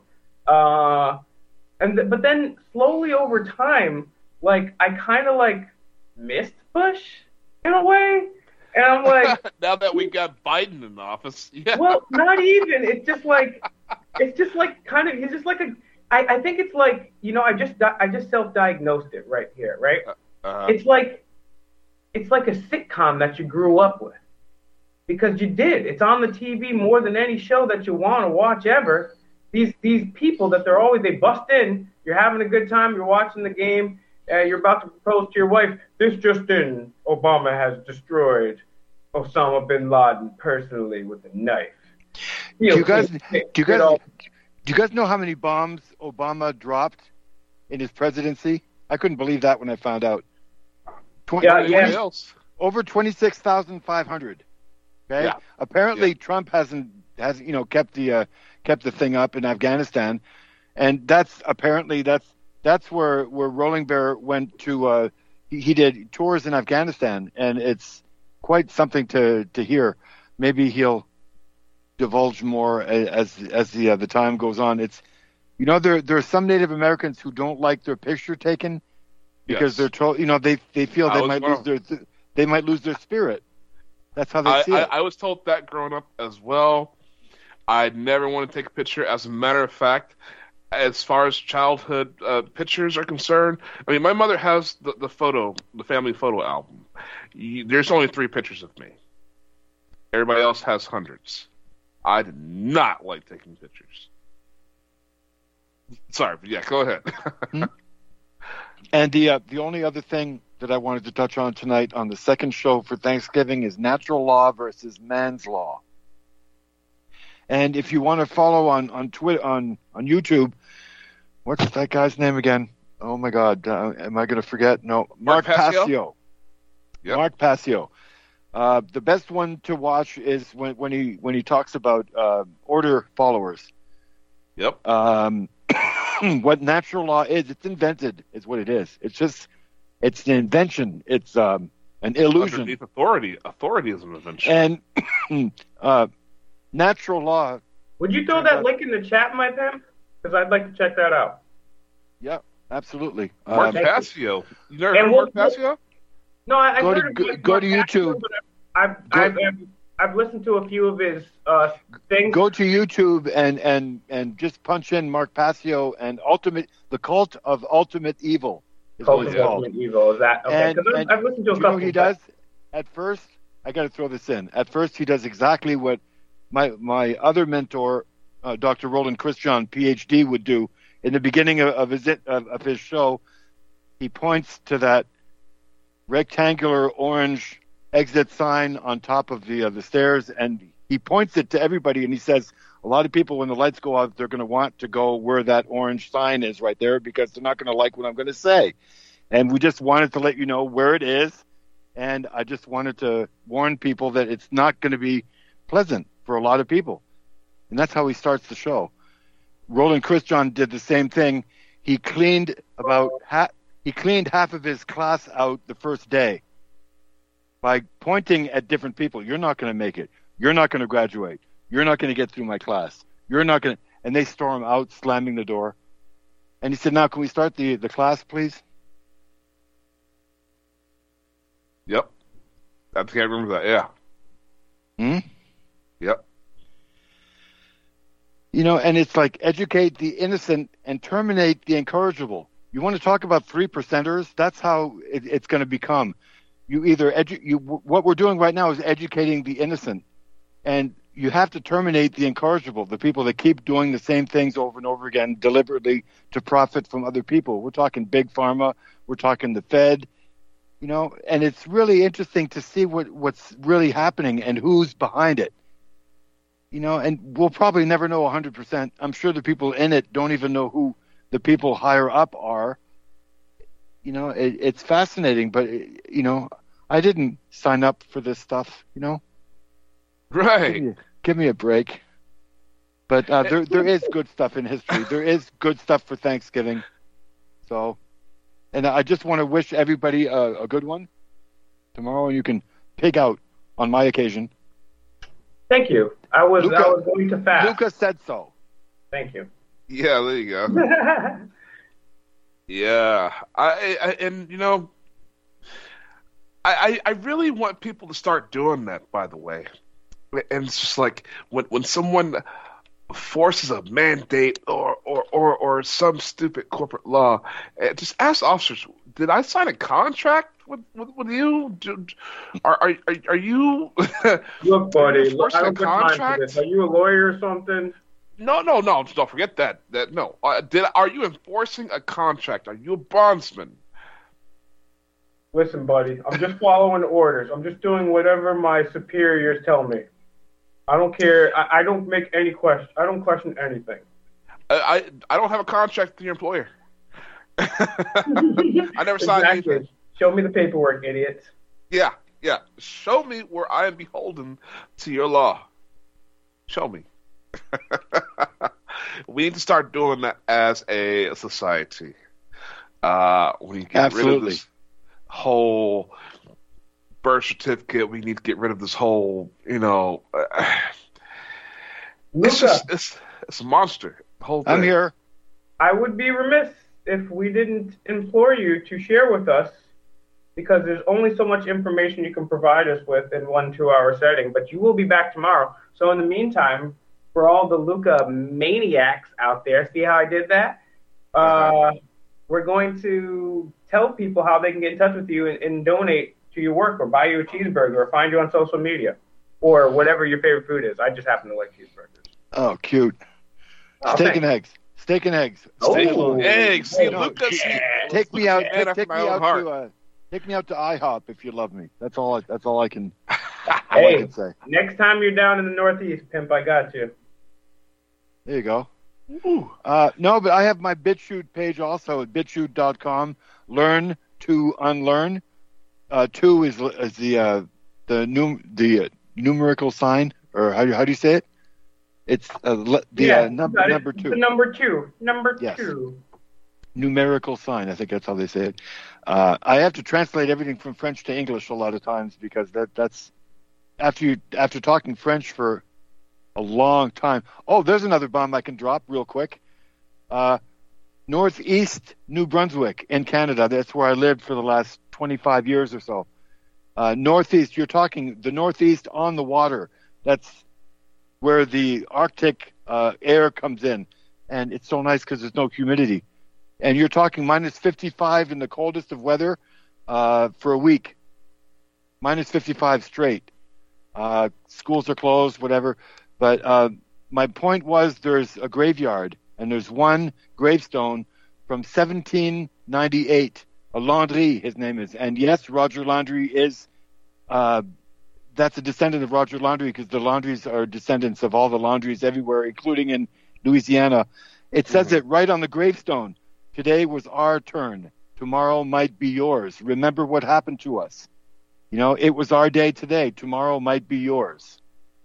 But then slowly over time, like, I kind of like missed Bush in a way. And I'm like, now that we got Biden in office, yeah. Well, not even. It's just like kind of. He's just like a. I think it's like, I just self-diagnosed it right here, right? It's like a sitcom that you grew up with, because you did. It's on the TV more than any show that you want to watch ever. These people that they bust in. You're having a good time. You're watching the game. You're about to propose to your wife. This just in: Obama has destroyed Osama bin Laden personally with a knife. Do you guys know how many bombs Obama dropped in his presidency? I couldn't believe that when I found out. Over 26,500. Okay. Yeah. Apparently, Trump hasn't kept the thing up in Afghanistan, and that's that's where Rolling Bear went to. He did tours in Afghanistan, and it's quite something to hear. Maybe he'll divulge more as the time goes on. It's there are some Native Americans who don't like their picture taken because they're told they feel they might lose their spirit. That's how they see it. I was told that growing up as well. I never want to take a picture. As a matter of fact, as far as childhood pictures are concerned, I mean, my mother has the family photo album. There's only 3 pictures of me. Everybody else has hundreds. I did not like taking pictures. Sorry, but yeah, go ahead. And the only other thing that I wanted to touch on tonight on the second show for Thanksgiving is natural law versus man's law. And if you want to follow on Twitter, on YouTube, what's that guy's name again? Oh my God, am I going to forget? No, Mark Passio. Yep. Mark Passio. The best one to watch is when he talks about order followers. Yep. What natural law is, it's invented, is what it is. It's an invention. It's an illusion. Underneath authority is an invention. And natural law. Would you throw that link in the chat, my pimp? Because I'd like to check that out. Yeah, absolutely. Mark Passio. You never heard of Mark Passio? No, I go heard to of go Mark to Passio, YouTube. but I've listened to a few of his things. Go to YouTube and just punch in Mark Passio and the Cult of Ultimate Evil. Is Cult what of it's called. Ultimate Evil. Is that okay? Because I've listened to a you know couple. What he does at first. I got to throw this in. At first, he does exactly what my other mentor, Dr. Roland Christian, PhD, would do in the beginning of his show. He points to that rectangular orange exit sign on top of the stairs, and he points it to everybody, and he says, a lot of people, when the lights go out, they're going to want to go where that orange sign is right there because they're not going to like what I'm going to say. And we just wanted to let you know where it is, and I just wanted to warn people that it's not going to be pleasant for a lot of people. And that's how he starts the show. Roland Christian did the same thing. He cleaned half of his class out the first day by pointing at different people. You're not going to make it. You're not going to graduate. You're not going to get through my class. You're not going to... And they storm out, slamming the door. And he said, now, can we start the class, please? Yep. I think I remember that, yeah. Yep. And it's like educate the innocent and terminate the incorrigible. You want to talk about 3%ers? That's how it's going to become. You either what we're doing right now is educating the innocent, and you have to terminate the incorrigible, the people that keep doing the same things over and over again deliberately to profit from other people. We're talking big pharma, we're talking the Fed, and it's really interesting to see what's really happening and who's behind it. And we'll probably never know 100%. I'm sure the people in it don't even know who the people higher up are. It's fascinating, but I didn't sign up for this stuff. Right. Give me a break. But there is good stuff in history. There is good stuff for Thanksgiving. So, and I just want to wish everybody a good one tomorrow. You can pig out on my occasion. Thank you. I was going to fast. Luca said so. Thank you. Yeah, there you go. Yeah, I really want people to start doing that, by the way. And it's just like when someone forces a mandate or some stupid corporate law, just ask officers, did I sign a contract with you? Are you look, buddy, forcing I a don't got time for contract? this. Are you a lawyer or something? No, don't forget that. No. Are you enforcing a contract? Are you a bondsman? Listen, buddy, I'm just following orders. I'm just doing whatever my superiors tell me. I don't care. I don't make any question. I don't question anything. I don't have a contract with your employer. I never signed anything. Show me the paperwork, idiot. Yeah. Show me where I am beholden to your law. Show me. We need to start doing that as a society. We need to get rid of this whole birth certificate. We need to get rid of this whole, it's a monster. The whole thing. I'm here. I would be remiss if we didn't implore you to share with us, because there's only so much information you can provide us with in 1 2-hour setting, but you will be back tomorrow. So in the meantime, for all the Luca maniacs out there, see how I did that? We're going to tell people how they can get in touch with you and donate to your work, or buy you a cheeseburger, or find you on social media, or whatever your favorite food is. I just happen to like cheeseburgers. Oh, cute. Steak and eggs. Steak and eggs. Steak and eggs. See, Luca's Take me out. Take me out Take me out to IHOP if you love me. That's all I can. Hey, I can say. Next time you're down in the Northeast, pimp, I got you. There you go. No, but I have my BitChute page also at bitchute.com. Learn to unlearn. 2 is the numerical sign, or how do you say it? It's number 2. The number 2. Yes. 2. Numerical sign. I think that's how they say it. I have to translate everything from French to English a lot of times, because that's after talking French for a long time. Oh, there's another bomb I can drop real quick. Northeast New Brunswick in Canada. That's where I lived for the last 25 years or so. Northeast, you're talking the Northeast on the water. That's where the Arctic air comes in. And it's so nice because there's no humidity. And you're talking minus 55 in the coldest of weather for a week. Minus 55 straight. Schools are closed, whatever. But my point was, there's a graveyard, and there's one gravestone from 1798. A Landry, his name is. And yes, Roger Landry is, that's a descendant of Roger Landry, because the Landrys are descendants of all the Landrys everywhere, including in Louisiana. It says it right on the gravestone. Today was our turn. Tomorrow might be yours. Remember what happened to us. It was our day today. Tomorrow might be yours.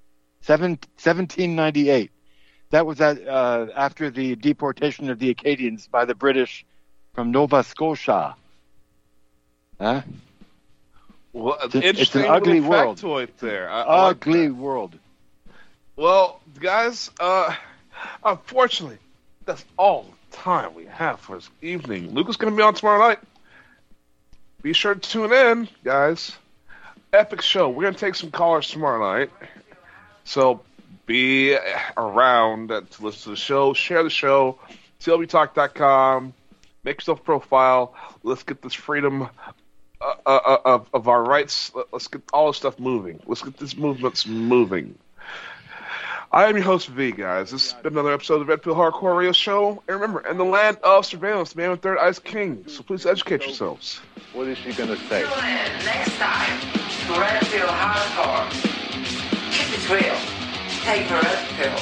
1798. That was after the deportation of the Acadians by the British from Nova Scotia. Huh? Well, it's an ugly world. Factoid there. Ugly world. Well, guys, unfortunately, that's all the time we have for this evening. Luca's going to be on tomorrow night. Be sure to tune in, guys. Epic show. We're going to take some callers tomorrow night. So be around to listen to the show. Share the show. TLBTalk.com. Make yourself a profile. Let's get this freedom of our rights. Let's get all this stuff moving. Let's get this movements moving. I am your host, V, guys. This has been another episode of the Red Pill Hardcore Radio Show. And remember, in the land of surveillance, the man with third eye is king. So please educate yourselves. What is she going to say? Tune in next time to Red Pill Hardcore. Keep it real. Take the red pill.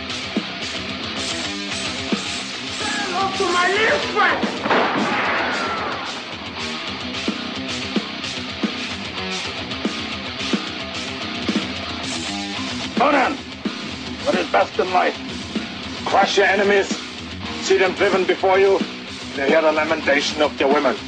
Hello to my little friend. Conan, what is best in life? Crush your enemies, see them driven before you, and hear the lamentation of their women.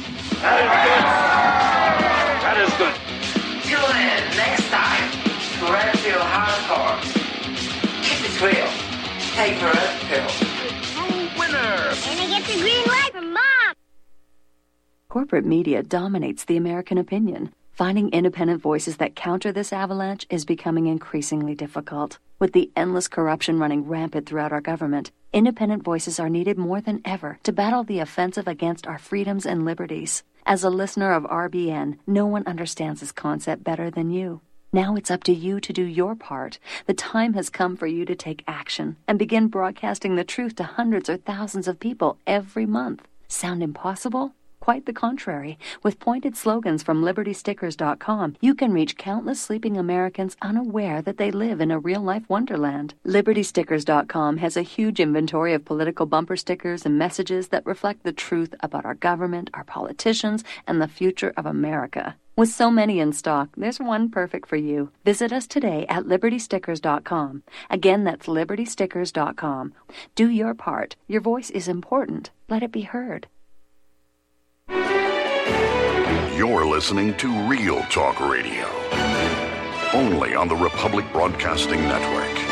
That is good. Tune in next time to Red Pill Hardcore. Keep it real. Take the red pill. Winner! And I get the green light from Mom! Corporate media dominates the American opinion. Finding independent voices that counter this avalanche is becoming increasingly difficult. With the endless corruption running rampant throughout our government, independent voices are needed more than ever to battle the offensive against our freedoms and liberties. As a listener of RBN, no one understands this concept better than you. Now it's up to you to do your part. The time has come for you to take action and begin broadcasting the truth to hundreds or thousands of people every month. Sound impossible? Quite the contrary. With pointed slogans from LibertyStickers.com, you can reach countless sleeping Americans unaware that they live in a real-life wonderland. LibertyStickers.com has a huge inventory of political bumper stickers and messages that reflect the truth about our government, our politicians, and the future of America. With so many in stock, there's one perfect for you. Visit us today at LibertyStickers.com. Again, that's LibertyStickers.com. Do your part. Your voice is important. Let it be heard. You're listening to Real Talk Radio, only on the Republic Broadcasting Network.